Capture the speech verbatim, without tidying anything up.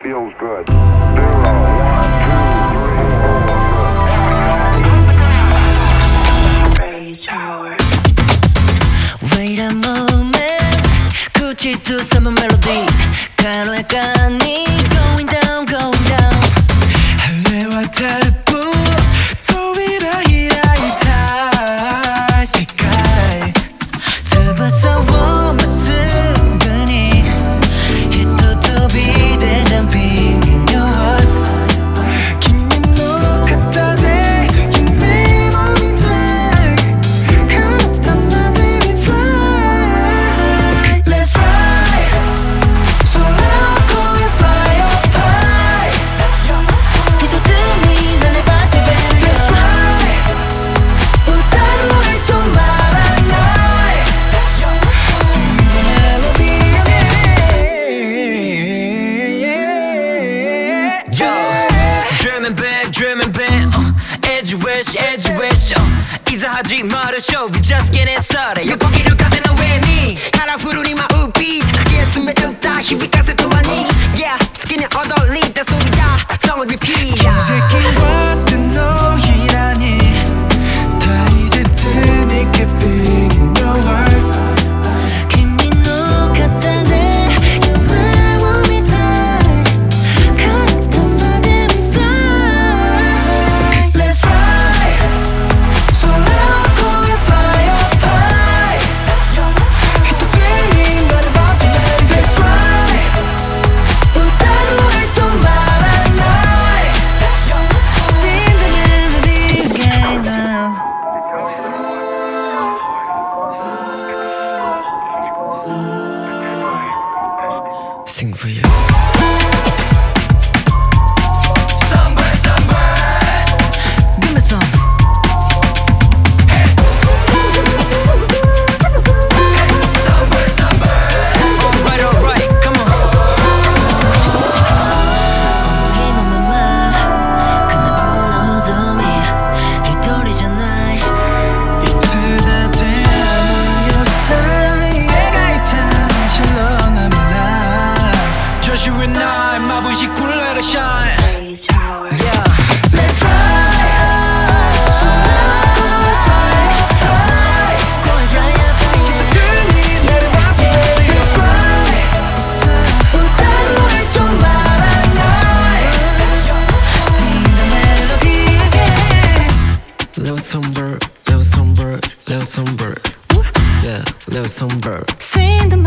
feels good. Zero, one, two, three, four, good. Rage Hour. Wait a moment. 굳이 두 summer melody. 간호약간이 going down, going down. 할래와 달부 도이라 이라이타 색깔 잡아서 순간이 Hit the top there's jumping in your heart. 김이 너 갖다 대 You make me die. 가났단 나 baby fly. Let's fly. 설레고 we fly up high. 깃도등이 날 내봤대 baby. Let's fly. 우다루에 또 말한 night. Sing the melody again. Yo, dreaming big, dreaming big. Uh, edge wish, edge wish. Uh, 이사하지 말아 show, we just getting started. 여기를 가세 너 왜 니? 하라 부르니 마 우비. 크게 숨에 줬다, here we 가세 또 아니. Yeah, 스킨이 얻어리, 때 소리다. 정을 repeat. 새끼와 뜬 너희라니. 다 이제 드니 keeping in your heart. 김이 너 갖다 대, you make me die. 가났던 나 baby fly. Let's fly. 설레고 we fly up high. 깃도쟁이 나를 봐도 baby. Let's fly. 우다루에 또 말한 night. Sing the melody again now. Sing for you. Sunburn, sunburn. Give me some. Sunburn, sunburn. Alright, alright, come on. 어묵이 너무 많아. 그날 어둠이 이돌이잖아. 이틀 다 되는 여사의 가이탄 실로만 몰라. Just you and I, 마부시 cool let it shine. Rage Hour. Yeah. Let's fly. Going fly up high. 깃도등이 나를 봐도 baby. Let's fly. 우다루에 또 말한 night. Sing the melody again. Little songbird, little songbird, little songbird. Yeah, little songbird. Sing the